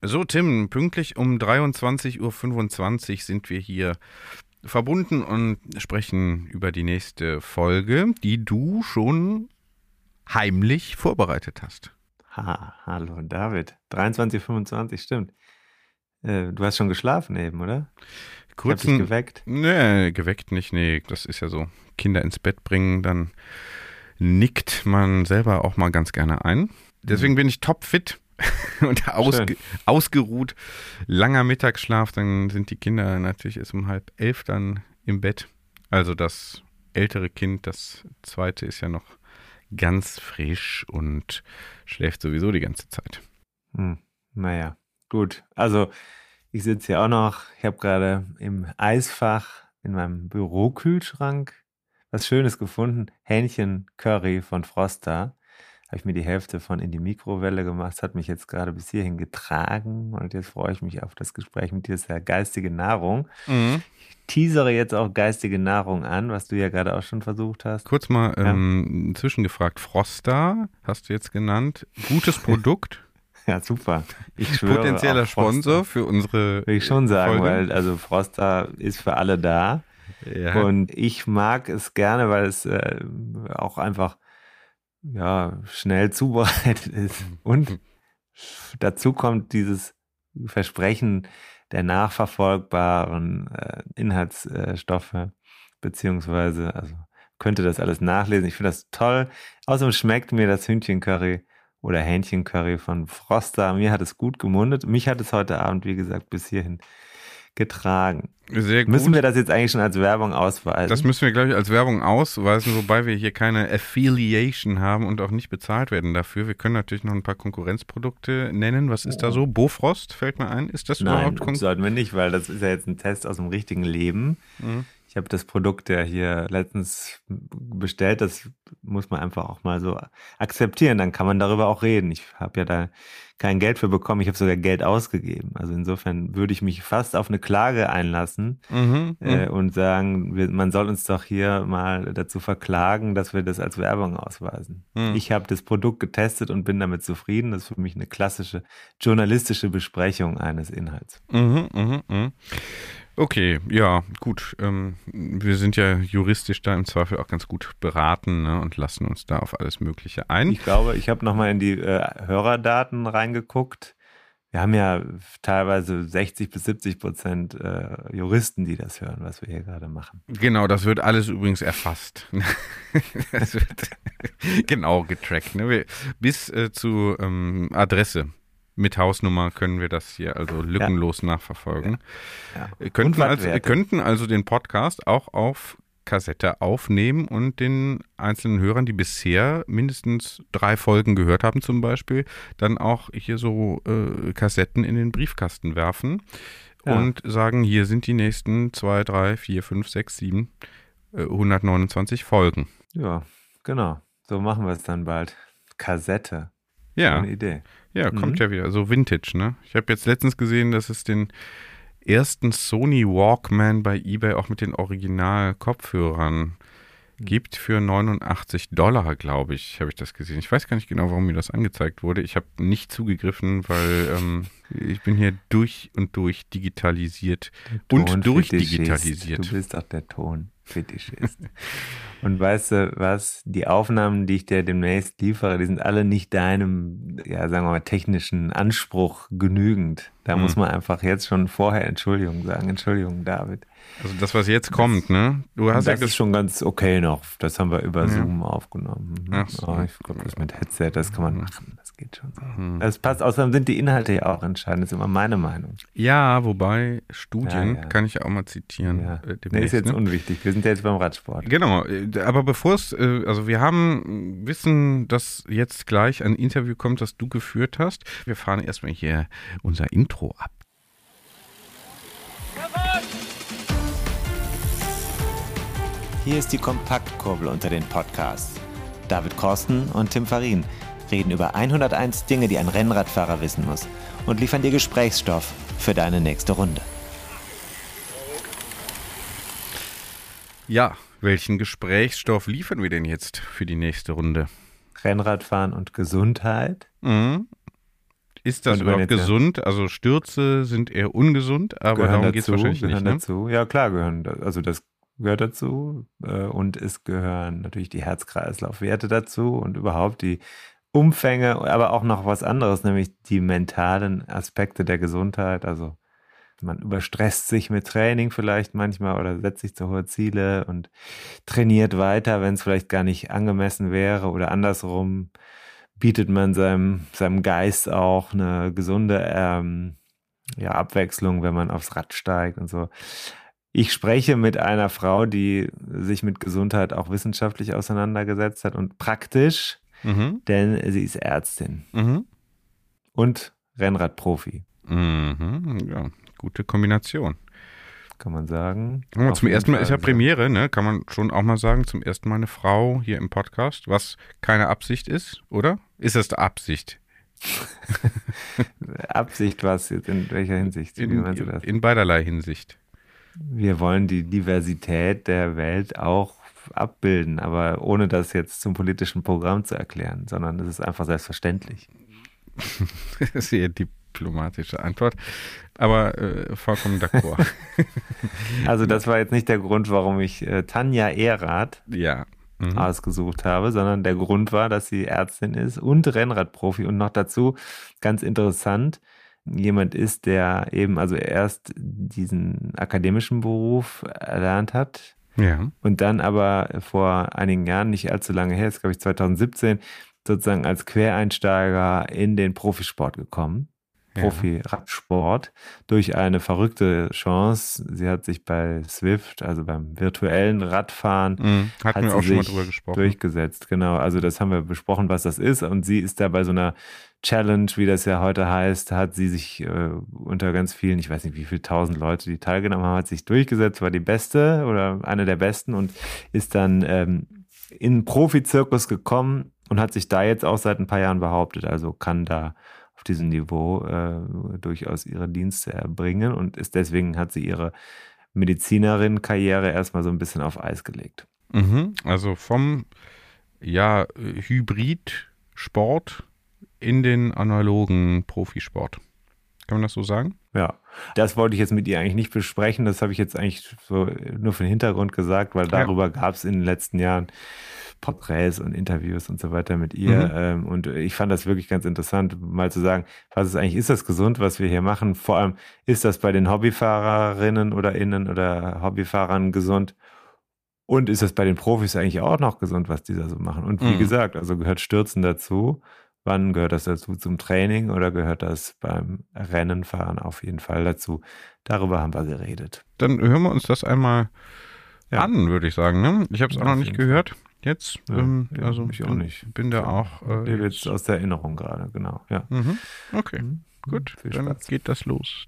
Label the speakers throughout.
Speaker 1: So, Tim, pünktlich um 23:25 Uhr sind wir hier verbunden und sprechen über die nächste Folge, die du schon heimlich vorbereitet hast.
Speaker 2: Hallo David. 23:25, stimmt. Du hast schon geschlafen eben, oder? Ich habe dich geweckt.
Speaker 1: Nee, geweckt nicht, nee, das ist ja so. Kinder ins Bett bringen, dann nickt man selber auch mal ganz gerne ein. Deswegen bin ich topfit und
Speaker 2: Schön.
Speaker 1: ausgeruht. Langer Mittagsschlaf, dann sind die Kinder natürlich erst um 10:30 dann im Bett. Also das ältere Kind, das zweite ist ja noch ganz frisch und schläft sowieso die ganze Zeit.
Speaker 2: Naja, gut. Also ich sitze hier auch noch. Ich habe gerade im Eisfach in meinem Bürokühlschrank was Schönes gefunden. Hähnchencurry von Froster. Habe ich mir die Hälfte von in die Mikrowelle gemacht. Das hat mich jetzt gerade bis hierhin getragen. Und jetzt freue ich mich auf das Gespräch mit dir. Das ist ja geistige Nahrung.
Speaker 1: Mhm.
Speaker 2: Teasere jetzt auch geistige Nahrung an, was du ja gerade auch schon versucht hast.
Speaker 1: Kurz mal
Speaker 2: Ja?
Speaker 1: zwischengefragt, Froster hast du jetzt genannt. Gutes Produkt,
Speaker 2: Ja, super. Ich schwöre
Speaker 1: potenzieller
Speaker 2: auf Froster.
Speaker 1: Sponsor für unsere
Speaker 2: Will ich schon sagen,
Speaker 1: Folge.
Speaker 2: weil also Froster ist für alle da.
Speaker 1: Ja.
Speaker 2: Und ich mag es gerne, weil es auch einfach schnell zubereitet ist. Und dazu kommt dieses Versprechen der nachverfolgbaren Inhaltsstoffe, beziehungsweise, also könnte das alles nachlesen. Ich finde das toll. Außerdem schmeckt mir das Hühnchencurry oder Hähnchencurry von Froster. Mir hat es gut gemundet. Mich hat es heute Abend, wie gesagt, bis hierhin getragen.
Speaker 1: Sehr gut.
Speaker 2: Müssen wir das jetzt eigentlich schon als Werbung ausweisen?
Speaker 1: Das müssen wir, glaube ich, als Werbung ausweisen, wobei wir hier keine Affiliation haben und auch nicht bezahlt werden dafür. Wir können natürlich noch ein paar Konkurrenzprodukte nennen. Was ist da so? Bofrost fällt mir ein. Ist das
Speaker 2: Nein,
Speaker 1: überhaupt
Speaker 2: sollten wir nicht, weil das ist ja jetzt ein Test aus dem richtigen Leben.
Speaker 1: Mhm.
Speaker 2: Ich habe das Produkt ja hier letztens bestellt, das muss man einfach auch mal so akzeptieren, dann kann man darüber auch reden. Ich habe ja da kein Geld für bekommen, ich habe sogar Geld ausgegeben. Also insofern würde ich mich fast auf eine Klage einlassen und sagen, man soll uns doch hier mal dazu verklagen, dass wir das als Werbung ausweisen. Ich habe das Produkt getestet und bin damit zufrieden. Das ist für mich eine klassische journalistische Besprechung eines Inhalts.
Speaker 1: Okay, ja, gut. Wir sind ja juristisch da im Zweifel auch ganz gut beraten, ne, und lassen uns da auf alles Mögliche ein.
Speaker 2: Ich glaube, ich habe nochmal in die Hörerdaten reingeguckt. Wir haben ja teilweise 60-70% Juristen, die das hören, was wir hier gerade machen.
Speaker 1: Genau, das wird alles übrigens erfasst. Das wird genau getrackt. Ne? Bis zu Adresse. Mit Hausnummer können wir das hier also lückenlos nachverfolgen.
Speaker 2: Ja.
Speaker 1: Könnten also den Podcast auch auf Kassette aufnehmen und den einzelnen Hörern, die bisher mindestens 3 Folgen gehört haben zum Beispiel, dann auch hier so Kassetten in den Briefkasten werfen und sagen, hier sind die nächsten 2, 3, 4, 5, 6, 7, 129 Folgen.
Speaker 2: Ja, genau. So machen wir es dann bald. Kassette.
Speaker 1: Ja.
Speaker 2: Eine Idee.
Speaker 1: Ja, kommt ja wieder. So Vintage, ne? Ich habe jetzt letztens gesehen, dass es den ersten Sony Walkman bei eBay auch mit den Original-Kopfhörern gibt für $89, glaube ich, habe ich das gesehen. Ich weiß gar nicht genau, warum mir das angezeigt wurde. Ich habe nicht zugegriffen, weil ich bin hier durch und durch digitalisiert und durchdigitalisiert.
Speaker 2: Du bist auch der Tonfetischist. Und weißt du was? Die Aufnahmen, die ich dir demnächst liefere, die sind alle nicht deinem, ja, sagen wir mal, technischen Anspruch genügend. Da muss man einfach jetzt schon vorher Entschuldigung sagen. Entschuldigung, David.
Speaker 1: Also das, was jetzt kommt, ne? Du hast
Speaker 2: das ist schon ganz okay noch. Das haben wir über Zoom aufgenommen.
Speaker 1: Ach so.
Speaker 2: Ich glaube, das mit Headset, das kann man machen. Das geht schon so. Das passt. Außerdem sind die Inhalte ja auch entscheidend. Das ist immer meine Meinung.
Speaker 1: Ja, wobei Studien kann ich ja auch mal zitieren.
Speaker 2: Ja. Nee, ist jetzt unwichtig. Wir sind ja jetzt beim Radsport.
Speaker 1: Genau. Aber bevor es, also wir wissen, dass jetzt gleich ein Interview kommt, das du geführt hast. Wir fahren erstmal hier unser Intro ab.
Speaker 2: Hier ist die Kompaktkurbel unter den Podcasts. David Korsten und Tim Farin reden über 101 Dinge, die ein Rennradfahrer wissen muss und liefern dir Gesprächsstoff für deine nächste Runde.
Speaker 1: Ja, welchen Gesprächsstoff liefern wir denn jetzt für die nächste Runde?
Speaker 2: Rennradfahren und Gesundheit.
Speaker 1: Ist das
Speaker 2: Und wenn
Speaker 1: überhaupt
Speaker 2: jetzt
Speaker 1: gesund? Also Stürze sind eher ungesund, aber darum geht es wahrscheinlich nicht,
Speaker 2: gehören
Speaker 1: ne?
Speaker 2: dazu. Ja, klar, also das gehört dazu. Und es gehören natürlich die Herz-Kreislauf-Werte dazu und überhaupt die Umfänge, aber auch noch was anderes, nämlich die mentalen Aspekte der Gesundheit. Also man überstresst sich mit Training vielleicht manchmal oder setzt sich zu hohe Ziele und trainiert weiter, wenn es vielleicht gar nicht angemessen wäre oder andersrum bietet man seinem Geist auch eine gesunde ja, Abwechslung, wenn man aufs Rad steigt und so. Ich spreche mit einer Frau, die sich mit Gesundheit auch wissenschaftlich auseinandergesetzt hat und praktisch,
Speaker 1: Mhm.
Speaker 2: denn sie ist Ärztin
Speaker 1: Mhm.
Speaker 2: und Rennradprofi,
Speaker 1: Mhm. Ja, gute Kombination.
Speaker 2: kann man sagen.
Speaker 1: Aber
Speaker 2: Auf
Speaker 1: zum
Speaker 2: jeden
Speaker 1: ersten Mal ist ja
Speaker 2: Fall.
Speaker 1: Premiere, ne? Kann man schon auch mal sagen, zum ersten Mal eine Frau hier im Podcast, was keine Absicht ist, oder? Ist das die Absicht?
Speaker 2: Absicht was jetzt, in welcher Hinsicht? Wie
Speaker 1: In,
Speaker 2: meinst du das?
Speaker 1: in beiderlei Hinsicht.
Speaker 2: Wir wollen die Diversität der Welt auch abbilden, aber ohne das jetzt zum politischen Programm zu erklären, sondern es ist einfach selbstverständlich.
Speaker 1: Sehr diplomatische Antwort, aber vollkommen d'accord.
Speaker 2: Also das war jetzt nicht der Grund, warum ich Tanja Erath
Speaker 1: Ja. Mhm.
Speaker 2: ausgesucht habe, sondern der Grund war, dass sie Ärztin ist und Rennradprofi und noch dazu, ganz interessant, jemand ist, der eben also erst diesen akademischen Beruf erlernt hat
Speaker 1: Ja.
Speaker 2: und dann aber vor einigen Jahren, nicht allzu lange her, ist glaube ich 2017, sozusagen als Quereinsteiger in den Profisport gekommen.
Speaker 1: Ja.
Speaker 2: Profi-Radsport durch eine verrückte Chance. Sie hat sich bei Swift, also beim virtuellen Radfahren,
Speaker 1: Mhm. Hatten
Speaker 2: hat
Speaker 1: wir
Speaker 2: sie
Speaker 1: auch schon mal
Speaker 2: sich
Speaker 1: drüber gesprochen.
Speaker 2: durchgesetzt. Genau, also das haben wir besprochen, was das ist. Und sie ist da bei so einer Challenge, wie das ja heute heißt, hat sie sich unter ganz vielen, ich weiß nicht wie viele tausend Leute, die teilgenommen haben, hat sich durchgesetzt, war die Beste oder eine der Besten und ist dann in den Profizirkus gekommen und hat sich da jetzt auch seit ein paar Jahren behauptet. Also kann da auf diesem Niveau durchaus ihre Dienste erbringen und ist deswegen hat sie ihre Medizinerin-Karriere erstmal so ein bisschen auf Eis gelegt.
Speaker 1: Mhm. Also vom Hybrid-Sport in den analogen Profisport. Kann man das so sagen?
Speaker 2: Ja, das wollte ich jetzt mit ihr eigentlich nicht besprechen. Das habe ich jetzt eigentlich so nur für den Hintergrund gesagt, weil darüber gab es in den letzten Jahren Porträts und Interviews und so weiter mit ihr. Und ich fand das wirklich ganz interessant, mal zu sagen, was ist eigentlich, ist das gesund, was wir hier machen? Vor allem, ist das bei den Hobbyfahrerinnen oder Innen oder Hobbyfahrern gesund? Und ist das bei den Profis eigentlich auch noch gesund, was die da so machen? Und wie
Speaker 1: Mhm.
Speaker 2: gesagt, also gehört Stürzen dazu. Wann gehört das dazu zum Training oder gehört das beim Rennenfahren auf jeden Fall dazu? Darüber haben wir geredet.
Speaker 1: Dann hören wir uns das einmal
Speaker 2: Ja.
Speaker 1: an, würde ich sagen. Ne? Ich habe es
Speaker 2: Ja,
Speaker 1: auch noch
Speaker 2: auf
Speaker 1: nicht
Speaker 2: jeden
Speaker 1: gehört. Jetzt,
Speaker 2: Ja,
Speaker 1: also
Speaker 2: ich auch nicht.
Speaker 1: bin da auch.
Speaker 2: Der wird jetzt aus der Erinnerung gerade, genau. Ja.
Speaker 1: Mhm. Okay,
Speaker 2: Mhm.
Speaker 1: gut,
Speaker 2: Viel
Speaker 1: dann
Speaker 2: Spaß.
Speaker 1: geht das los.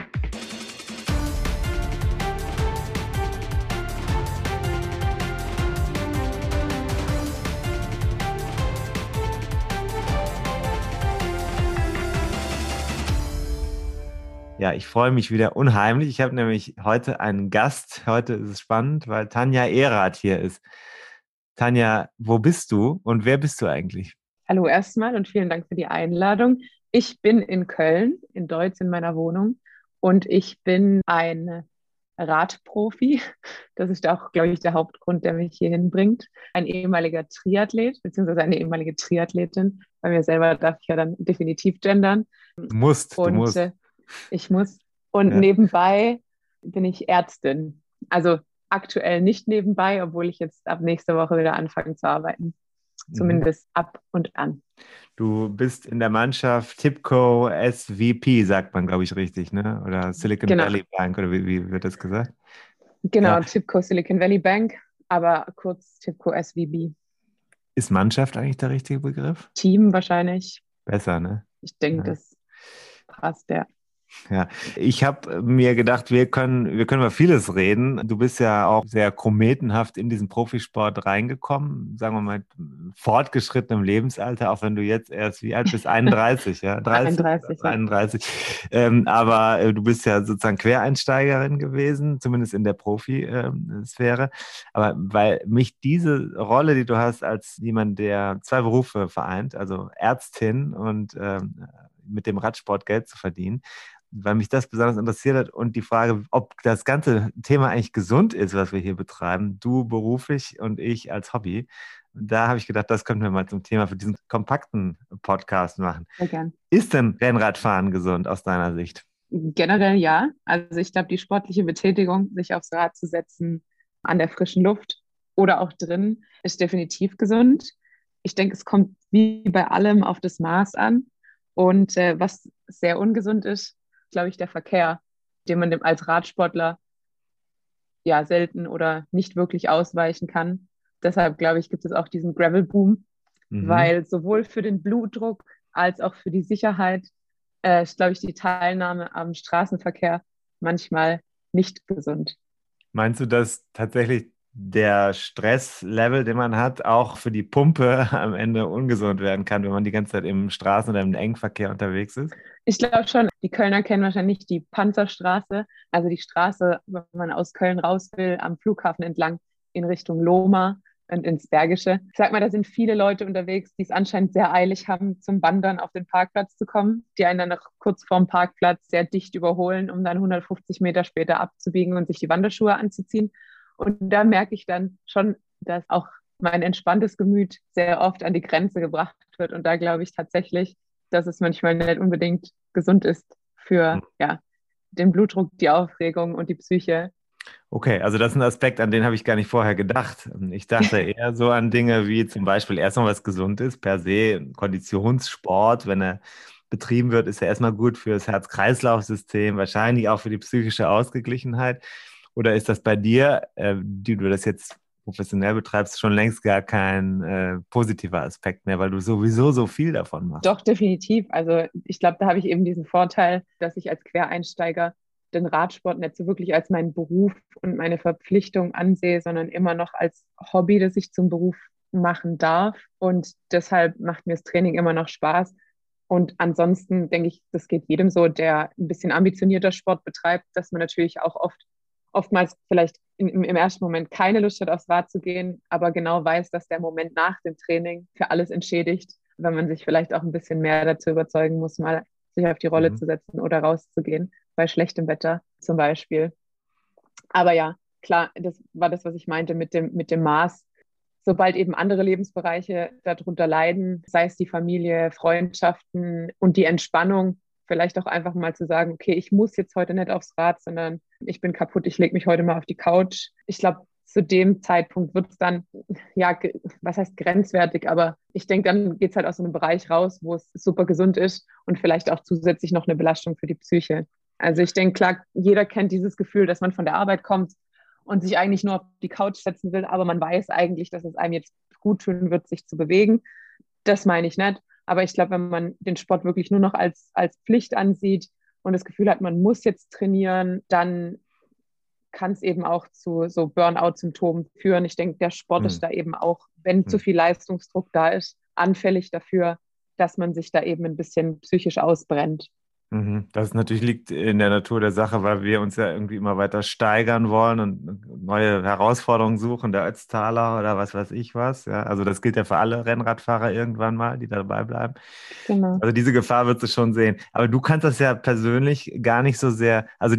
Speaker 2: Ja, ich freue mich wieder unheimlich. Ich habe nämlich heute einen Gast. Heute ist es spannend, weil Tanja Erath hier ist. Tanja, wo bist du und wer bist du eigentlich?
Speaker 3: Hallo erstmal und vielen Dank für die Einladung. Ich bin in Köln, in Deutz, in meiner Wohnung und ich bin ein Radprofi. Das ist auch, glaube ich, der Hauptgrund, der mich hier hinbringt. Ein ehemaliger Triathlet, beziehungsweise eine ehemalige Triathletin. Bei mir selber darf ich ja dann definitiv gendern.
Speaker 2: Du musst.
Speaker 3: Und ich muss. Und
Speaker 2: Ja.
Speaker 3: nebenbei bin ich Ärztin. Also aktuell nicht nebenbei, obwohl ich jetzt ab nächster Woche wieder anfange zu arbeiten. Zumindest ab und an.
Speaker 2: Du bist in der Mannschaft TIBCO SVP, sagt man, glaube ich, richtig, ne? Oder Silicon
Speaker 3: Genau.
Speaker 2: Valley Bank, oder wie wird das gesagt?
Speaker 3: Genau,
Speaker 2: Ja.
Speaker 3: TIBCO Silicon Valley Bank, aber kurz TIBCO SVB.
Speaker 2: Ist Mannschaft eigentlich der richtige Begriff?
Speaker 3: Team wahrscheinlich.
Speaker 2: Besser, ne?
Speaker 3: Ich denke,
Speaker 2: Ja.
Speaker 3: das passt, ja.
Speaker 2: Ja, ich habe mir gedacht, wir können über vieles reden. Du bist ja auch sehr kometenhaft in diesen Profisport reingekommen, sagen wir mal, mit fortgeschrittenem Lebensalter, auch wenn du jetzt erst wie alt bist, 31, ja?
Speaker 3: 31, ja.
Speaker 2: 31. Aber du bist ja sozusagen Quereinsteigerin gewesen, zumindest in der Profi-Sphäre. Aber weil mich diese Rolle, die du hast als jemand, der zwei Berufe vereint, also Ärztin und mit dem Radsport Geld zu verdienen, weil mich das besonders interessiert hat und die Frage, ob das ganze Thema eigentlich gesund ist, was wir hier betreiben, du beruflich und ich als Hobby. Da habe ich gedacht, das könnten wir mal zum Thema für diesen kompakten Podcast machen.
Speaker 3: Sehr gern.
Speaker 2: Ist denn Rennradfahren gesund aus deiner Sicht?
Speaker 3: Generell ja. Also ich glaube, die sportliche Betätigung, sich aufs Rad zu setzen, an der frischen Luft oder auch drin, ist definitiv gesund. Ich denke, es kommt wie bei allem auf das Maß an. Und was sehr ungesund ist, glaube ich, der Verkehr, den man als Radsportler ja selten oder nicht wirklich ausweichen kann. Deshalb, glaube ich, gibt es auch diesen Gravel-Boom, weil sowohl für den Blutdruck als auch für die Sicherheit ist, glaube ich, die Teilnahme am Straßenverkehr manchmal nicht gesund.
Speaker 2: Meinst du, dass tatsächlich der Stresslevel, den man hat, auch für die Pumpe am Ende ungesund werden kann, wenn man die ganze Zeit im Straßen- oder im Engverkehr unterwegs ist?
Speaker 3: Ich glaube schon, die Kölner kennen wahrscheinlich die Panzerstraße, also die Straße, wenn man aus Köln raus will, am Flughafen entlang in Richtung Lohmar und ins Bergische. Ich sag mal, da sind viele Leute unterwegs, die es anscheinend sehr eilig haben, zum Wandern auf den Parkplatz zu kommen, die einen dann noch kurz vorm Parkplatz sehr dicht überholen, um dann 150 Meter später abzubiegen und sich die Wanderschuhe anzuziehen. Und da merke ich dann schon, dass auch mein entspanntes Gemüt sehr oft an die Grenze gebracht wird. Und da glaube ich tatsächlich, dass es manchmal nicht unbedingt gesund ist für den Blutdruck, die Aufregung und die Psyche.
Speaker 2: Okay, also das ist ein Aspekt, an den habe ich gar nicht vorher gedacht. Ich dachte eher so an Dinge wie zum Beispiel erstmal was gesund ist, per se Konditionssport, wenn er betrieben wird, ist er erstmal gut für das Herz-Kreislauf-System, wahrscheinlich auch für die psychische Ausgeglichenheit. Oder ist das bei dir, die du das jetzt professionell betreibst, schon längst gar kein positiver Aspekt mehr, weil du sowieso so viel davon machst?
Speaker 3: Doch, definitiv. Also ich glaube, da habe ich eben diesen Vorteil, dass ich als Quereinsteiger den Radsport nicht so wirklich als meinen Beruf und meine Verpflichtung ansehe, sondern immer noch als Hobby, das ich zum Beruf machen darf. Und deshalb macht mir das Training immer noch Spaß. Und ansonsten denke ich, das geht jedem so, der ein bisschen ambitionierter Sport betreibt, dass man natürlich auch oftmals vielleicht im ersten Moment keine Lust hat, aufs Rad zu gehen, aber genau weiß, dass der Moment nach dem Training für alles entschädigt, wenn man sich vielleicht auch ein bisschen mehr dazu überzeugen muss, mal sich auf die Rolle zu setzen oder rauszugehen, bei schlechtem Wetter zum Beispiel. Aber ja, klar, das war das, was ich meinte mit dem Maß. Sobald eben andere Lebensbereiche darunter leiden, sei es die Familie, Freundschaften und die Entspannung, vielleicht auch einfach mal zu sagen, okay, ich muss jetzt heute nicht aufs Rad, sondern ich bin kaputt, ich lege mich heute mal auf die Couch. Ich glaube, zu dem Zeitpunkt wird es dann, ja, was heißt grenzwertig, aber ich denke, dann geht es halt aus so einem Bereich raus, wo es super gesund ist und vielleicht auch zusätzlich noch eine Belastung für die Psyche. Also ich denke, klar, jeder kennt dieses Gefühl, dass man von der Arbeit kommt und sich eigentlich nur auf die Couch setzen will, aber man weiß eigentlich, dass es einem jetzt gut tun wird, sich zu bewegen. Das meine ich nicht. Aber ich glaube, wenn man den Sport wirklich nur noch als Pflicht ansieht und das Gefühl hat, man muss jetzt trainieren, dann kann es eben auch zu so Burnout-Symptomen führen. Ich denke, der Sport ist da eben auch, wenn zu viel Leistungsdruck da ist, anfällig dafür, dass man sich da eben ein bisschen psychisch ausbrennt.
Speaker 2: Das natürlich liegt in der Natur der Sache, weil wir uns ja irgendwie immer weiter steigern wollen und neue Herausforderungen suchen, der Ötztaler oder was weiß ich was. Ja, also das gilt ja für alle Rennradfahrer irgendwann mal, die dabei bleiben.
Speaker 3: Genau.
Speaker 2: Also diese Gefahr wirst du schon sehen. Aber du kannst das ja persönlich gar nicht so sehr, also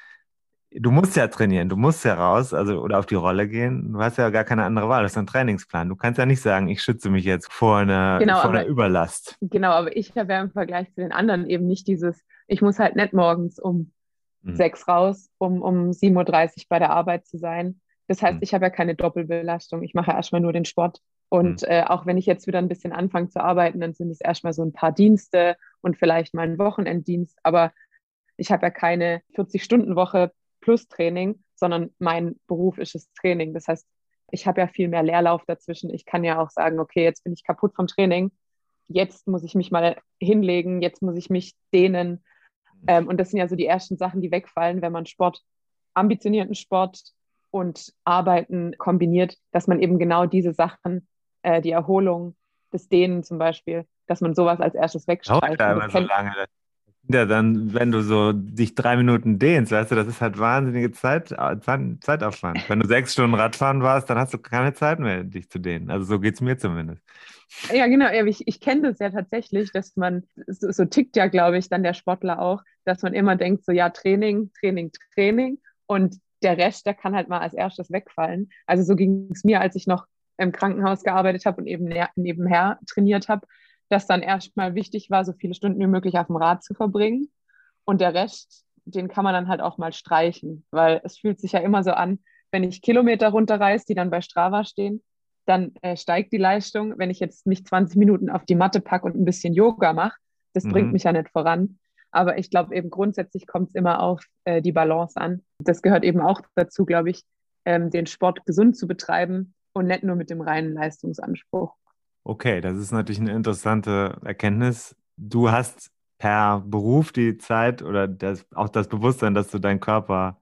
Speaker 2: du musst ja trainieren, du musst ja raus, also oder auf die Rolle gehen. Du hast ja gar keine andere Wahl, das ist ein Trainingsplan. Du kannst ja nicht sagen, ich schütze mich jetzt vor einer Überlast.
Speaker 3: Genau, aber ich habe ja im Vergleich zu den anderen eben nicht ich muss halt nicht morgens um 6 raus, um 7:30 Uhr bei der Arbeit zu sein. Das heißt, ich habe ja keine Doppelbelastung. Ich mache ja erstmal nur den Sport. Und auch wenn ich jetzt wieder ein bisschen anfange zu arbeiten, dann sind es erstmal so ein paar Dienste und vielleicht mal einen Wochenenddienst. Aber ich habe ja keine 40-Stunden-Woche plus Training, sondern mein Beruf ist das Training. Das heißt, ich habe ja viel mehr Leerlauf dazwischen. Ich kann ja auch sagen, okay, jetzt bin ich kaputt vom Training. Jetzt muss ich mich mal hinlegen, jetzt muss ich mich dehnen. Und das sind ja so die ersten Sachen, die wegfallen, wenn man ambitionierten Sport und Arbeiten kombiniert, dass man eben genau diese Sachen, die Erholung, das Dehnen zum Beispiel, dass man sowas als erstes wegstreicht.
Speaker 2: Dauert immer so lange. Ja, dann, wenn du so dich 3 Minuten dehnst, weißt du, das ist halt wahnsinnige Zeitaufwand. Wenn du 6 Stunden Radfahren warst, dann hast du keine Zeit mehr, dich zu dehnen. Also so geht es mir zumindest.
Speaker 3: Ja, genau. Ja, ich kenne das ja tatsächlich, dass man, so tickt ja, glaube ich, dann der Sportler auch, dass man immer denkt, so ja, Training, Training, Training und der Rest, der kann halt mal als erstes wegfallen. Also so ging es mir, als ich noch im Krankenhaus gearbeitet habe und eben nebenher trainiert habe, dass dann erstmal wichtig war, so viele Stunden wie möglich auf dem Rad zu verbringen. Und der Rest, den kann man dann halt auch mal streichen, weil es fühlt sich ja immer so an, wenn ich Kilometer runterreiße, die dann bei Strava stehen, dann steigt die Leistung. Wenn ich jetzt nicht 20 Minuten auf die Matte packe und ein bisschen Yoga mache, das bringt
Speaker 2: Mhm.
Speaker 3: mich ja nicht voran. Aber ich glaube eben grundsätzlich kommt es immer auf die Balance an. Das gehört eben auch dazu, glaube ich, den Sport gesund zu betreiben und nicht nur mit dem reinen Leistungsanspruch.
Speaker 2: Okay, das ist natürlich eine interessante Erkenntnis. Du hast per Beruf die Zeit oder auch das Bewusstsein, dass du deinen Körper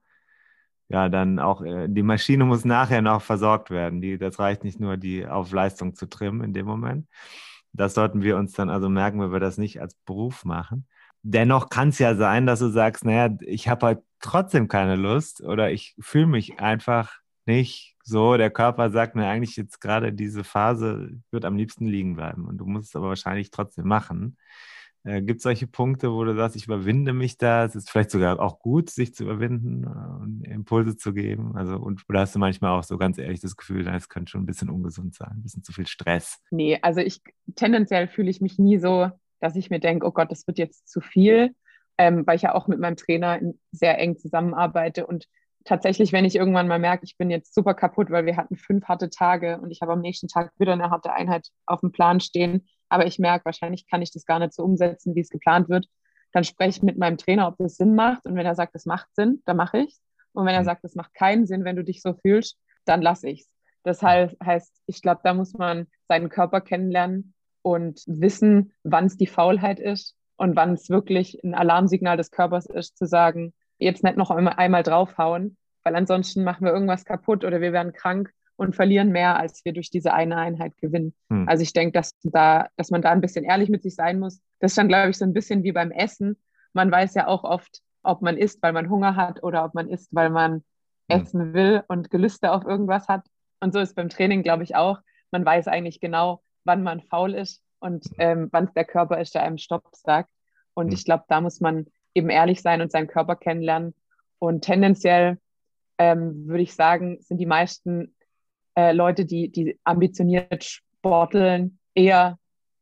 Speaker 2: ja dann auch, die Maschine muss nachher noch versorgt werden. Das reicht nicht nur, die auf Leistung zu trimmen in dem Moment. Das sollten wir uns dann also merken, wenn wir das nicht als Beruf machen. Dennoch kann es ja sein, dass du sagst, naja, ich habe halt trotzdem keine Lust oder ich fühle mich einfach nicht so. Der Körper sagt mir eigentlich jetzt gerade diese Phase wird am liebsten liegen bleiben und du musst es aber wahrscheinlich trotzdem machen. Gibt es solche Punkte, wo du sagst, ich überwinde mich da? Es ist vielleicht sogar auch gut, sich zu überwinden und Impulse zu geben. Also, oder hast du manchmal auch so ganz ehrlich das Gefühl, es könnte schon ein bisschen ungesund sein, ein bisschen zu viel Stress?
Speaker 3: Nee, also tendenziell fühle ich mich nie so, dass ich mir denke, oh Gott, das wird jetzt zu viel, weil ich ja auch mit meinem Trainer sehr eng zusammenarbeite und tatsächlich, wenn ich irgendwann mal merke, ich bin jetzt super kaputt, weil wir hatten 5 harte Tage und ich habe am nächsten Tag wieder eine harte Einheit auf dem Plan stehen, aber ich merke, wahrscheinlich kann ich das gar nicht so umsetzen, wie es geplant wird, dann spreche ich mit meinem Trainer, ob das Sinn macht und wenn er sagt, das macht Sinn, dann mache ich es und wenn er
Speaker 2: Hm.
Speaker 3: sagt, das macht keinen Sinn, wenn du dich so fühlst, dann lasse ich es. Das heißt, ich glaube, da muss man seinen Körper kennenlernen und wissen, wann es die Faulheit ist und wann es wirklich ein Alarmsignal des Körpers ist, zu sagen, jetzt nicht noch einmal draufhauen, weil ansonsten machen wir irgendwas kaputt oder wir werden krank und verlieren mehr, als wir durch diese eine Einheit gewinnen.
Speaker 2: Hm.
Speaker 3: Also ich denke, dass man da ein bisschen ehrlich mit sich sein muss. Das ist dann, glaube ich, so ein bisschen wie beim Essen. Man weiß ja auch oft, ob man isst, weil man Hunger hat oder ob man isst, weil man
Speaker 2: Hm.
Speaker 3: essen will und Gelüste auf irgendwas hat. Und so ist beim Training, glaube ich, auch. Man weiß eigentlich genau, wann man faul ist und wann es der Körper ist, der einem Stopp sagt. Und
Speaker 2: Hm.
Speaker 3: ich glaube, da muss man eben ehrlich sein und seinen Körper kennenlernen. Und tendenziell würde ich sagen, sind die meisten Leute, die ambitioniert sporteln, eher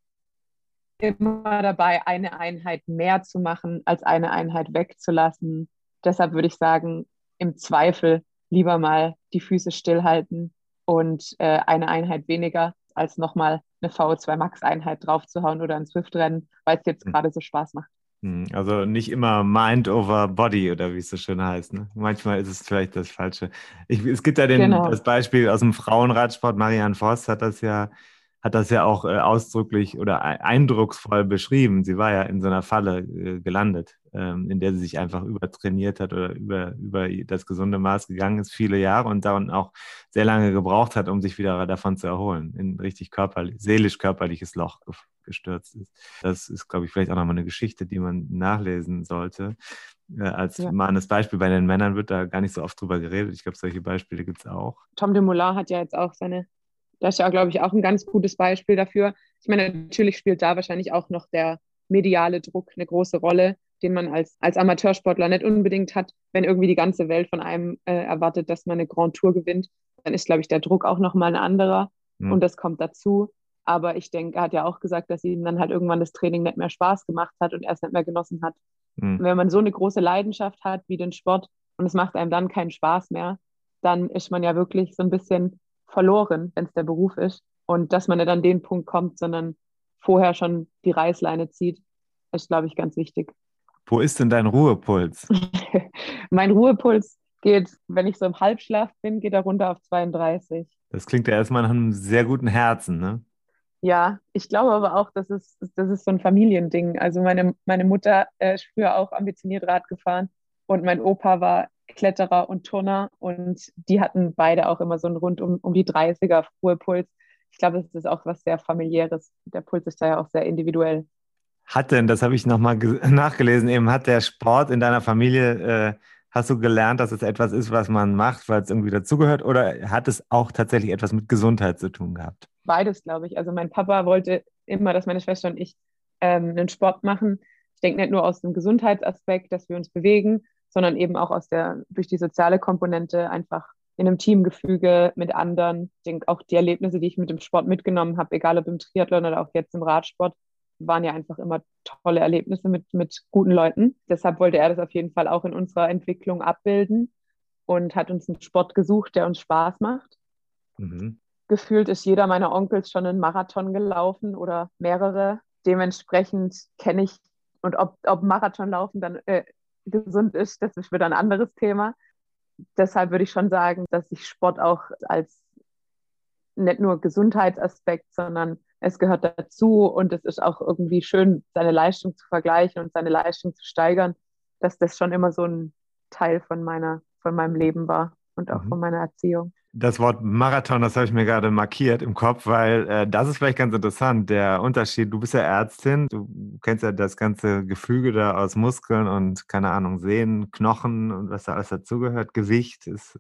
Speaker 3: immer dabei, eine Einheit mehr zu machen, als eine Einheit wegzulassen. Deshalb würde ich sagen, im Zweifel lieber mal die Füße stillhalten und eine Einheit weniger, als nochmal eine VO2 Max-Einheit draufzuhauen oder ein Swift-Rennen, weil es jetzt
Speaker 2: Hm.
Speaker 3: gerade so Spaß macht.
Speaker 2: Also nicht immer Mind over Body oder wie es so schön heißt. Ne? Manchmal ist es vielleicht das Falsche. Es gibt ja
Speaker 3: Genau.
Speaker 2: das Beispiel aus dem Frauenradsport. Marianne Vos hat das ja auch ausdrücklich oder eindrucksvoll beschrieben. Sie war ja in so einer Falle gelandet, in der sie sich einfach übertrainiert hat oder über das gesunde Maß gegangen ist, viele Jahre und dann auch sehr lange gebraucht hat, um sich wieder davon zu erholen, in richtig seelisch-körperliches Loch gestürzt ist. Das ist, glaube ich, vielleicht auch nochmal eine Geschichte, die man nachlesen sollte. Als
Speaker 3: Ja.
Speaker 2: mahnendes Beispiel bei den Männern wird da gar nicht so oft drüber geredet. Ich glaube, solche Beispiele gibt es auch.
Speaker 3: Tom Dumoulin hat ja jetzt auch das ist ja, glaube ich, auch ein ganz gutes Beispiel dafür. Ich meine, natürlich spielt da wahrscheinlich auch noch der mediale Druck eine große Rolle, den man als Amateursportler nicht unbedingt hat. Wenn irgendwie die ganze Welt von einem erwartet, dass man eine Grand Tour gewinnt, dann ist, glaube ich, der Druck auch nochmal ein anderer
Speaker 2: Hm.
Speaker 3: und das kommt dazu. Aber ich denke, er hat ja auch gesagt, dass ihm dann halt irgendwann das Training nicht mehr Spaß gemacht hat und er es nicht mehr genossen hat.
Speaker 2: Hm.
Speaker 3: Und wenn man so eine große Leidenschaft hat wie den Sport und es macht einem dann keinen Spaß mehr, dann ist man ja wirklich so ein bisschen verloren, wenn es der Beruf ist. Und dass man nicht an den Punkt kommt, sondern vorher schon die Reißleine zieht, ist, glaube ich, ganz wichtig.
Speaker 2: Wo ist denn dein Ruhepuls?
Speaker 3: Mein Ruhepuls geht, wenn ich so im Halbschlaf bin, geht er runter auf 32.
Speaker 2: Das klingt ja erstmal nach einem sehr guten Herzen, ne?
Speaker 3: Ja, ich glaube aber auch, das ist so ein Familiending. Also meine Mutter ist früher auch ambitioniert Rad gefahren und mein Opa war Kletterer und Turner und die hatten beide auch immer so einen rund um die 30er Ruhepuls. Ich glaube, es ist auch was sehr familiäres. Der Puls ist da ja auch sehr individuell.
Speaker 2: Hat denn, das habe ich nochmal nachgelesen, eben hat der Sport in deiner Familie, hast du gelernt, dass es etwas ist, was man macht, weil es irgendwie dazugehört, oder hat es auch tatsächlich etwas mit Gesundheit zu tun gehabt?
Speaker 3: beides, glaube ich. Also mein Papa wollte immer, dass meine Schwester und ich einen Sport machen. Ich denke nicht nur aus dem Gesundheitsaspekt, dass wir uns bewegen, sondern eben auch durch die soziale Komponente einfach in einem Teamgefüge mit anderen. Ich denke auch die Erlebnisse, die ich mit dem Sport mitgenommen habe, egal ob im Triathlon oder auch jetzt im Radsport, waren ja einfach immer tolle Erlebnisse mit guten Leuten. Deshalb wollte er das auf jeden Fall auch in unserer Entwicklung abbilden und hat uns einen Sport gesucht, der uns Spaß macht.
Speaker 2: Mhm.
Speaker 3: Gefühlt ist jeder meiner Onkels schon einen Marathon gelaufen oder mehrere. Dementsprechend kenne ich, und ob Marathonlaufen dann gesund ist, das ist wieder ein anderes Thema. Deshalb würde ich schon sagen, dass ich Sport auch als nicht nur Gesundheitsaspekt, sondern es gehört dazu und es ist auch irgendwie schön, seine Leistung zu vergleichen und seine Leistung zu steigern, dass das schon immer so ein Teil von meinem Leben war und auch von
Speaker 2: Mhm.
Speaker 3: meiner Erziehung.
Speaker 2: Das Wort Marathon, das habe ich mir gerade markiert im Kopf, weil das ist vielleicht ganz interessant. Der Unterschied, du bist ja Ärztin, du kennst ja das ganze Gefüge da aus Muskeln und keine Ahnung, Sehnen, Knochen und was da alles dazugehört. Gewicht ist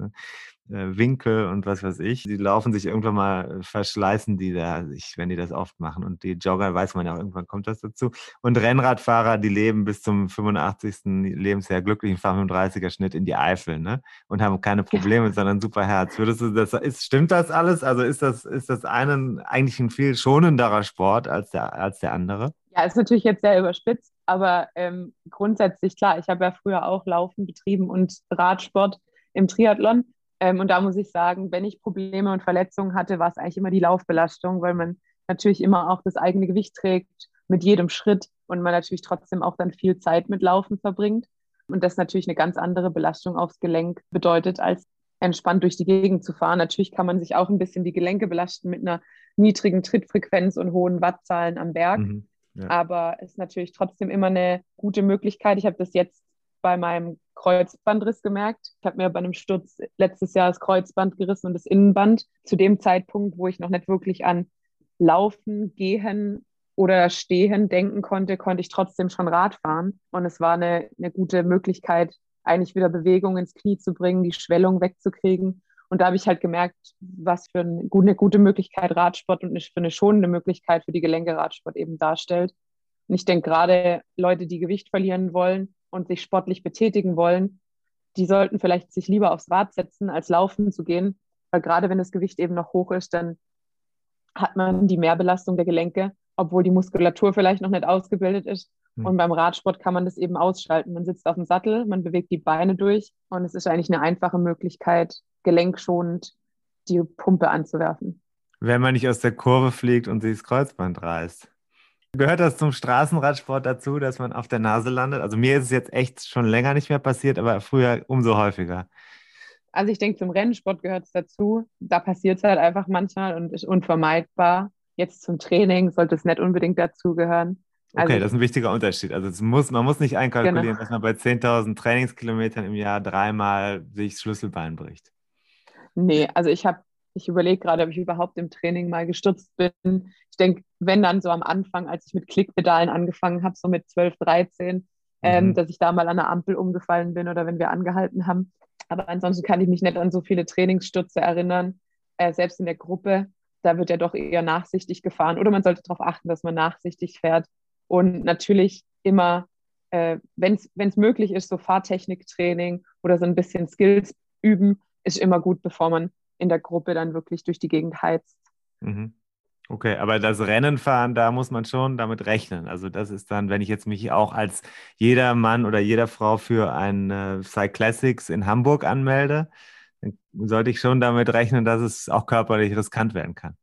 Speaker 2: Winkel und was weiß ich. Die laufen sich irgendwann mal, verschleißen die da sich, wenn die das oft machen. Und die Jogger, weiß man ja auch, irgendwann kommt das dazu. Und Rennradfahrer, die leben bis zum 85. Lebensjahr glücklich und fahren mit dem 30er-Schnitt in die Eifel, ne? Und haben keine Probleme, sondern ein super Herz. Stimmt das alles? Also ist das eigentlich ein viel schonenderer Sport als der andere?
Speaker 3: Ja, ist natürlich jetzt sehr überspitzt, aber grundsätzlich klar, ich habe ja früher auch Laufen betrieben und Radsport im Triathlon. Und da muss ich sagen, wenn ich Probleme und Verletzungen hatte, war es eigentlich immer die Laufbelastung, weil man natürlich immer auch das eigene Gewicht trägt mit jedem Schritt und man natürlich trotzdem auch dann viel Zeit mit Laufen verbringt. Und das natürlich eine ganz andere Belastung aufs Gelenk bedeutet, als entspannt durch die Gegend zu fahren. Natürlich kann man sich auch ein bisschen die Gelenke belasten mit einer niedrigen Trittfrequenz und hohen Wattzahlen am Berg.
Speaker 2: Mhm. Ja.
Speaker 3: Aber es ist natürlich trotzdem immer eine gute Möglichkeit. Ich habe das jetzt bei meinem Kreuzbandriss gemerkt. Ich habe mir bei einem Sturz letztes Jahr das Kreuzband gerissen und das Innenband. Zu dem Zeitpunkt, wo ich noch nicht wirklich an Laufen, Gehen oder Stehen denken konnte, konnte ich trotzdem schon Rad fahren. Und es war eine gute Möglichkeit, eigentlich wieder Bewegung ins Knie zu bringen, die Schwellung wegzukriegen. Und da habe ich halt gemerkt, was für eine gute Möglichkeit Radsport und für eine schonende Möglichkeit für die Gelenke Radsport eben darstellt. Und ich denke, gerade Leute, die Gewicht verlieren wollen und sich sportlich betätigen wollen, die sollten vielleicht sich lieber aufs Rad setzen, als laufen zu gehen. Weil gerade wenn das Gewicht eben noch hoch ist, dann hat man die Mehrbelastung der Gelenke, obwohl die Muskulatur vielleicht noch nicht ausgebildet ist.
Speaker 2: Hm.
Speaker 3: Und beim Radsport kann man das eben ausschalten. Man sitzt auf dem Sattel, man bewegt die Beine durch und es ist eigentlich eine einfache Möglichkeit, gelenkschonend die Pumpe anzuwerfen.
Speaker 2: Wenn man nicht aus der Kurve fliegt und sich das Kreuzband reißt. Gehört das zum Straßenradsport dazu, dass man auf der Nase landet? Also mir ist es jetzt echt schon länger nicht mehr passiert, aber früher umso häufiger.
Speaker 3: Also ich denke, zum Rennsport gehört es dazu. Da passiert es halt einfach manchmal und ist unvermeidbar. Jetzt zum Training sollte es nicht unbedingt dazugehören. Also
Speaker 2: Okay, das ist ein wichtiger Unterschied. Also man muss nicht
Speaker 3: genau.
Speaker 2: einkalkulieren, dass man bei 10.000 Trainingskilometern im Jahr dreimal sich das Schlüsselbein bricht.
Speaker 3: Nee, also ich überlege gerade, ob ich überhaupt im Training mal gestürzt bin. Ich denke, wenn dann so am Anfang, als ich mit Klickpedalen angefangen habe, so mit 12, 13,
Speaker 2: Mhm.
Speaker 3: dass ich da mal an der Ampel umgefallen bin oder wenn wir angehalten haben. Aber ansonsten kann ich mich nicht an so viele Trainingsstürze erinnern. Selbst in der Gruppe, da wird ja doch eher nachsichtig gefahren. Oder man sollte darauf achten, dass man nachsichtig fährt. Und natürlich immer, wenn es möglich ist, so Fahrtechniktraining oder so ein bisschen Skills üben, ist immer gut, bevor man in der Gruppe dann wirklich durch die Gegend heizt.
Speaker 2: Mhm. Okay, aber das Rennenfahren, da muss man schon damit rechnen. Also das ist dann, wenn ich jetzt mich auch als jeder Mann oder jeder Frau für ein Cyclassics in Hamburg anmelde, dann sollte ich schon damit rechnen, dass es auch körperlich riskant werden kann.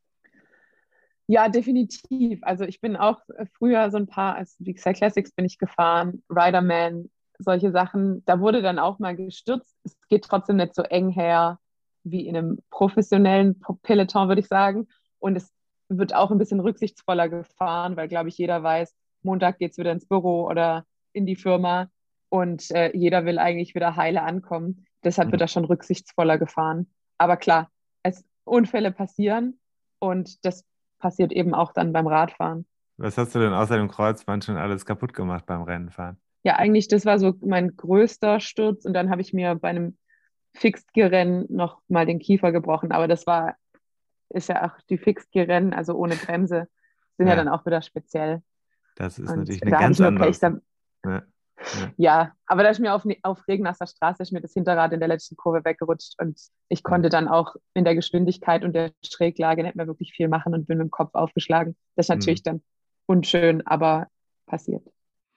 Speaker 3: Ja, definitiv. Also ich bin auch früher so ein paar, also die Cyclassics bin ich gefahren, Riderman, solche Sachen. Da wurde dann auch mal gestürzt. Es geht trotzdem nicht so eng her wie in einem professionellen Peloton, würde ich sagen. Und es wird auch ein bisschen rücksichtsvoller gefahren, weil, glaube ich, jeder weiß, Montag geht es wieder ins Büro oder in die Firma und jeder will eigentlich wieder heile ankommen. Deshalb wird
Speaker 2: Mhm.
Speaker 3: da schon rücksichtsvoller gefahren. Aber klar, Unfälle passieren und das passiert eben auch dann beim Radfahren.
Speaker 2: Was hast du denn außer dem Kreuzband schon alles kaputt gemacht beim Rennenfahren?
Speaker 3: Ja, eigentlich, das war so mein größter Sturz und dann habe ich mir bei einem Fixed-Gerennen noch mal den Kiefer gebrochen, aber das war ist ja auch die Fixgear-Rennen, also ohne Bremse, sind ja
Speaker 2: Ja,
Speaker 3: dann auch wieder speziell.
Speaker 2: das ist
Speaker 3: Und
Speaker 2: natürlich eine
Speaker 3: da hatte ich
Speaker 2: ganz
Speaker 3: nur
Speaker 2: andere.
Speaker 3: Pech.
Speaker 2: Ja, ja.
Speaker 3: Ja, aber da ist mir auf regennasser Straße ist mir das Hinterrad in der letzten Kurve weggerutscht und ich konnte dann auch in der Geschwindigkeit und der Schräglage nicht mehr wirklich viel machen und bin mit dem Kopf aufgeschlagen. Das ist
Speaker 2: Hm.
Speaker 3: natürlich dann unschön, aber passiert.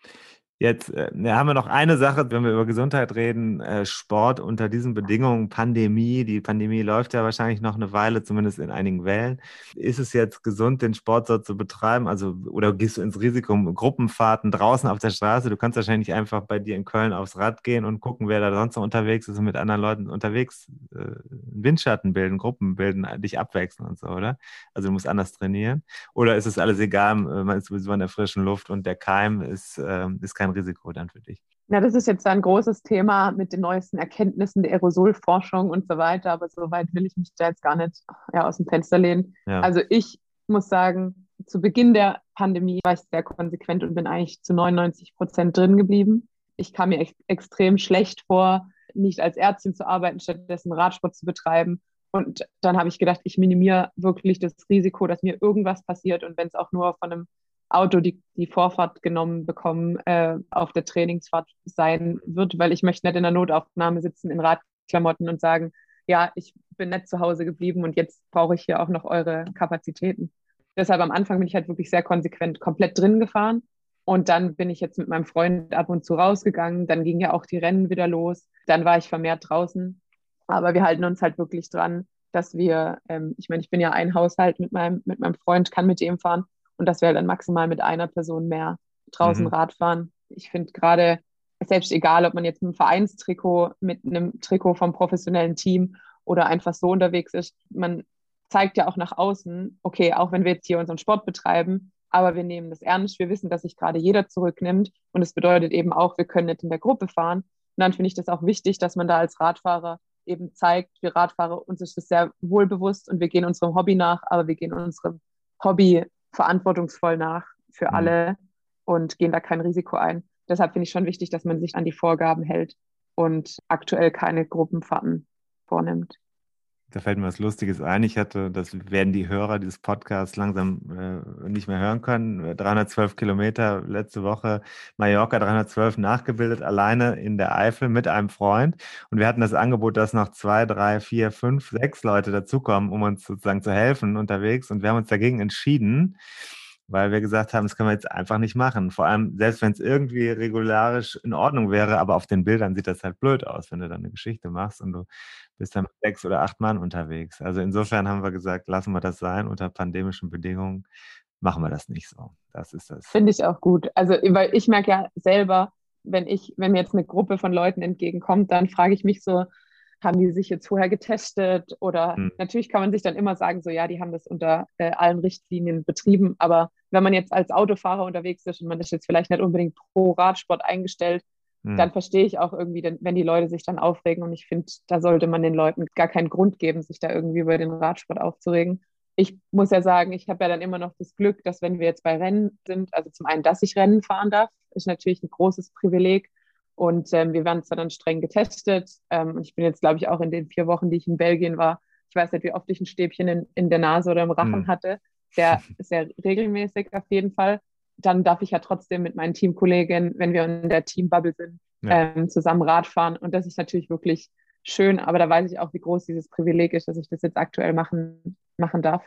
Speaker 2: Jetzt haben wir noch eine Sache, wenn wir über Gesundheit reden, Sport unter diesen Bedingungen, Pandemie. Die Pandemie läuft ja wahrscheinlich noch eine Weile, zumindest in einigen Wellen. Ist es jetzt gesund, den Sport so zu betreiben? Also, oder gehst du ins Risiko, Gruppenfahrten draußen auf der Straße? Du kannst wahrscheinlich einfach bei dir in Köln aufs Rad gehen und gucken, wer da sonst noch unterwegs ist und mit anderen Leuten unterwegs Windschatten bilden, Gruppen bilden, dich abwechseln und so, oder? Also du musst anders trainieren. Oder ist es alles egal, man ist sowieso in der frischen Luft und der Keim ist kein Risiko dann für dich?
Speaker 3: Ja, das ist jetzt ein großes Thema mit den neuesten Erkenntnissen der Aerosolforschung und so weiter, aber so weit will ich mich da jetzt gar nicht aus dem Fenster lehnen.
Speaker 2: Ja.
Speaker 3: Also ich muss sagen, zu Beginn der Pandemie war ich sehr konsequent und bin eigentlich zu 99% drin geblieben. Ich kam mir extrem schlecht vor, nicht als Ärztin zu arbeiten, stattdessen Radsport zu betreiben. Und dann habe ich gedacht, ich minimiere wirklich das Risiko, dass mir irgendwas passiert und wenn es auch nur von einem Auto die Vorfahrt genommen bekommen auf der Trainingsfahrt sein wird, weil ich möchte nicht in der Notaufnahme sitzen in Radklamotten und sagen, ja, ich bin nicht zu Hause geblieben und jetzt brauche ich hier auch noch eure Kapazitäten. Deshalb am Anfang bin ich halt wirklich sehr konsequent komplett drin gefahren und dann bin ich jetzt mit meinem Freund ab und zu rausgegangen, dann ging ja auch die Rennen wieder los, dann war ich vermehrt draußen, aber wir halten uns halt wirklich dran, dass wir, ich meine, ich bin ja ein Haushalt mit meinem Freund, kann mit dem fahren und dass wir halt dann maximal mit einer Person mehr draußen
Speaker 2: Mhm.
Speaker 3: Rad fahren. Ich finde gerade, selbst egal, ob man jetzt mit einem Vereinstrikot, mit einem Trikot vom professionellen Team oder einfach so unterwegs ist, man zeigt ja auch nach außen, okay, auch wenn wir jetzt hier unseren Sport betreiben, aber wir nehmen das ernst, wir wissen, dass sich gerade jeder zurücknimmt und es bedeutet eben auch, wir können nicht in der Gruppe fahren. Und dann finde ich das auch wichtig, dass man da als Radfahrer eben zeigt, wir Radfahrer, uns ist das sehr wohlbewusst und wir gehen unserem Hobby nach, aber wir gehen unserem Hobby verantwortungsvoll nach für
Speaker 2: Mhm.
Speaker 3: alle und gehen da kein Risiko ein. Deshalb finde ich schon wichtig, dass man sich an die Vorgaben hält und aktuell keine Gruppenfahrten vornimmt.
Speaker 2: Da fällt mir was Lustiges ein. Das werden die Hörer dieses Podcasts langsam nicht mehr hören können. 312 Kilometer letzte Woche, Mallorca 312 nachgebildet, alleine in der Eifel mit einem Freund. Und wir hatten das Angebot, dass noch 2, 3, 4, 5, 6 Leute dazukommen, um uns sozusagen zu helfen unterwegs. Und wir haben uns dagegen entschieden, weil wir gesagt haben, das können wir jetzt einfach nicht machen. Vor allem, selbst wenn es irgendwie regularisch in Ordnung wäre, aber auf den Bildern sieht das halt blöd aus, wenn du dann eine Geschichte machst und du bist dann mit 6 oder 8 Mann unterwegs. Also insofern haben wir gesagt, lassen wir das sein. Unter pandemischen Bedingungen machen wir das nicht so. Das ist das.
Speaker 3: Finde ich auch gut. Also, weil ich merke ja selber, wenn mir jetzt eine Gruppe von Leuten entgegenkommt, dann frage ich mich so, haben die sich jetzt vorher getestet? Oder
Speaker 2: Hm.
Speaker 3: natürlich kann man sich dann immer sagen, so ja, die haben das unter allen Richtlinien betrieben. Aber wenn man jetzt als Autofahrer unterwegs ist und man ist jetzt vielleicht nicht unbedingt pro Radsport eingestellt, dann verstehe ich auch irgendwie, wenn die Leute sich dann aufregen. Und ich finde, da sollte man den Leuten gar keinen Grund geben, sich da irgendwie über den Radsport aufzuregen. Ich muss ja sagen, ich habe ja dann immer noch das Glück, dass wenn wir jetzt bei Rennen sind, also zum einen, dass ich Rennen fahren darf, ist natürlich ein großes Privileg. Und wir werden zwar dann streng getestet. Und ich bin jetzt, glaube ich, auch in den 4 Wochen, die ich in Belgien war, ich weiß nicht, wie oft ich ein Stäbchen in der Nase oder im Rachen hatte. Sehr, sehr regelmäßig auf jeden Fall. Dann darf ich ja trotzdem mit meinen Teamkollegen, wenn wir in der Teambubble sind, zusammen Rad fahren. Und das ist natürlich wirklich schön. Aber da weiß ich auch, wie groß dieses Privileg ist, dass ich das jetzt aktuell machen darf.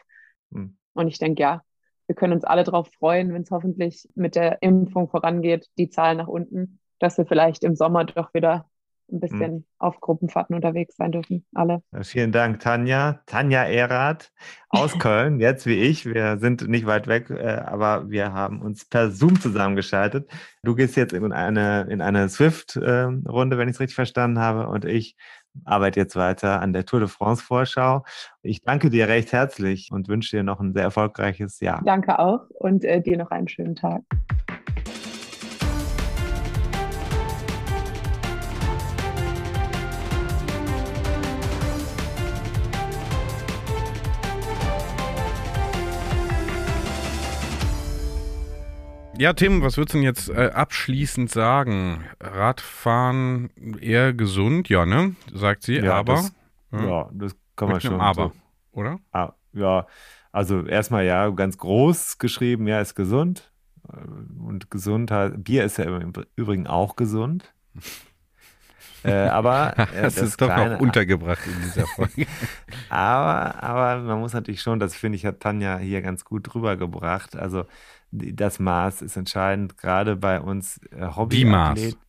Speaker 3: Und ich denke, ja, wir können uns alle darauf freuen, wenn es hoffentlich mit der Impfung vorangeht, die Zahlen nach unten, dass wir vielleicht im Sommer doch wieder ein bisschen auf Gruppenfahrten unterwegs sein dürfen, alle.
Speaker 2: Vielen Dank, Tanja. Tanja Erath aus Köln, jetzt wie ich. Wir sind nicht weit weg, aber wir haben uns per Zoom zusammengeschaltet. Du gehst jetzt in eine Swift-Runde, wenn ich es richtig verstanden habe, und ich arbeite jetzt weiter an der Tour de France-Vorschau. Ich danke dir recht herzlich und wünsche dir noch ein sehr erfolgreiches Jahr.
Speaker 3: Danke auch und dir noch einen schönen Tag.
Speaker 1: Ja, Tim, was würdest du denn jetzt abschließend sagen? Radfahren eher gesund, ja, ne? Sagt sie,
Speaker 2: Ja,
Speaker 1: aber.
Speaker 2: das kann man
Speaker 1: mit einem
Speaker 2: schon.
Speaker 1: Aber,
Speaker 2: so.
Speaker 1: oder?
Speaker 2: Ja, also erstmal ja, ganz groß geschrieben, ja, ist gesund. Und Gesundheit, Bier ist ja im Übrigen auch gesund. Aber
Speaker 1: Das
Speaker 2: das
Speaker 1: ist doch noch
Speaker 2: kleine,
Speaker 1: untergebracht in dieser Folge.
Speaker 2: aber man muss natürlich schon, das finde ich, hat Tanja hier ganz gut rübergebracht. Also das Maß ist entscheidend, gerade bei uns
Speaker 1: Die Maß.
Speaker 2: Hobbyathleten.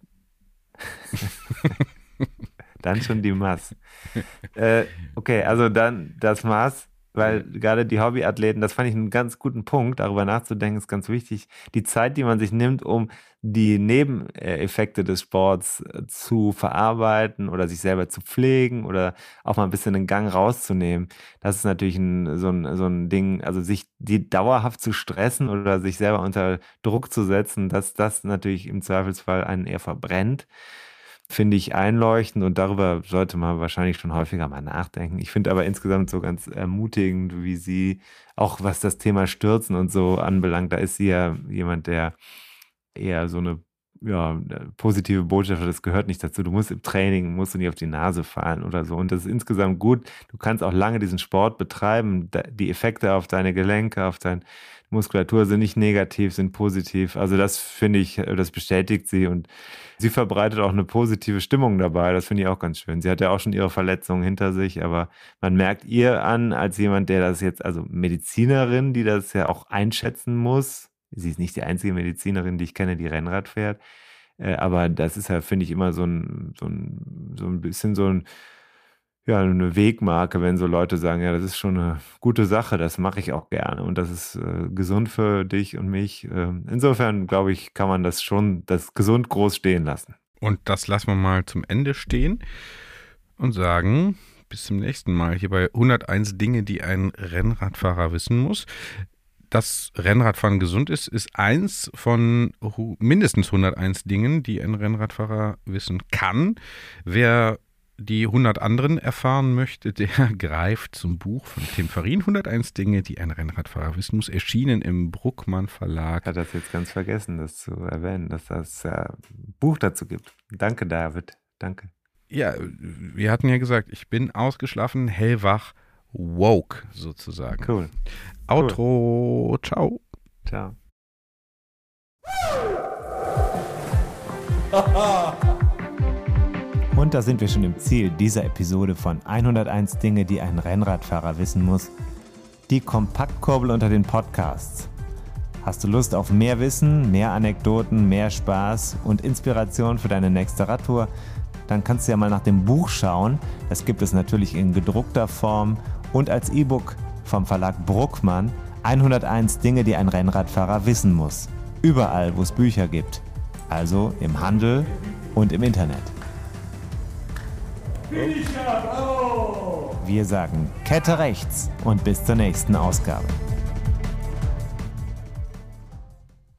Speaker 2: Dann schon die Maß. Okay, also dann das Maß, weil gerade die Hobbyathleten, das fand ich einen ganz guten Punkt, darüber nachzudenken, ist ganz wichtig. Die Zeit, die man sich nimmt, um die Nebeneffekte des Sports zu verarbeiten oder sich selber zu pflegen oder auch mal ein bisschen den Gang rauszunehmen, das ist natürlich so ein Ding, also sich die dauerhaft zu stressen oder sich selber unter Druck zu setzen, dass das natürlich im Zweifelsfall einen eher verbrennt. Finde ich einleuchtend und darüber sollte man wahrscheinlich schon häufiger mal nachdenken. Ich finde aber insgesamt so ganz ermutigend, wie sie, auch was das Thema Stürzen und so anbelangt, da ist sie ja jemand, der eher so eine ja, positive Botschaft hat, das gehört nicht dazu. Du musst im Training, musst du nicht auf die Nase fallen oder so. Und das ist insgesamt gut. Du kannst auch lange diesen Sport betreiben. Die Effekte auf deine Gelenke, auf deine Muskulatur sind nicht negativ, sind positiv. Also das finde ich, das bestätigt sie und sie verbreitet auch eine positive Stimmung dabei. Das finde ich auch ganz schön. Sie hat ja auch schon ihre Verletzungen hinter sich, aber man merkt ihr an, als jemand, der das jetzt, also Medizinerin, die das ja auch einschätzen muss. Sie ist nicht die einzige Medizinerin, die ich kenne, die Rennrad fährt. Aber das ist ja, finde ich, immer so ein bisschen ja, eine Wegmarke, wenn so Leute sagen, ja, das ist schon eine gute Sache, das mache ich auch gerne und das ist gesund für dich und mich. Insofern, glaube ich, kann man das gesund groß stehen lassen.
Speaker 1: Und das lassen wir mal zum Ende stehen und sagen, bis zum nächsten Mal hier bei 101 Dinge, die ein Rennradfahrer wissen muss. Dass Rennradfahren gesund ist, ist eins von mindestens 101 Dingen, die ein Rennradfahrer wissen kann. Wer die 100 anderen erfahren möchte, der greift zum Buch von Tim Farin, 101 Dinge, die ein Rennradfahrer wissen muss, erschienen im Bruckmann Verlag.
Speaker 2: Ich hatte das jetzt ganz vergessen, das zu erwähnen, dass das Buch dazu gibt. Danke, David. Danke.
Speaker 1: Ja, wir hatten ja gesagt, ich bin ausgeschlafen, hellwach, woke sozusagen.
Speaker 2: Cool.
Speaker 1: Outro,
Speaker 2: cool.
Speaker 1: Ciao.
Speaker 2: Ciao. Und da sind wir schon im Ziel dieser Episode von 101 Dinge, die ein Rennradfahrer wissen muss. Die Kompaktkurbel unter den Podcasts. Hast du Lust auf mehr Wissen, mehr Anekdoten, mehr Spaß und Inspiration für deine nächste Radtour? Dann kannst du ja mal nach dem Buch schauen. Das gibt es natürlich in gedruckter Form und als E-Book vom Verlag Bruckmann. 101 Dinge, die ein Rennradfahrer wissen muss. Überall, wo es Bücher gibt. Also im Handel und im Internet. Wir sagen Kette rechts und bis zur nächsten Ausgabe.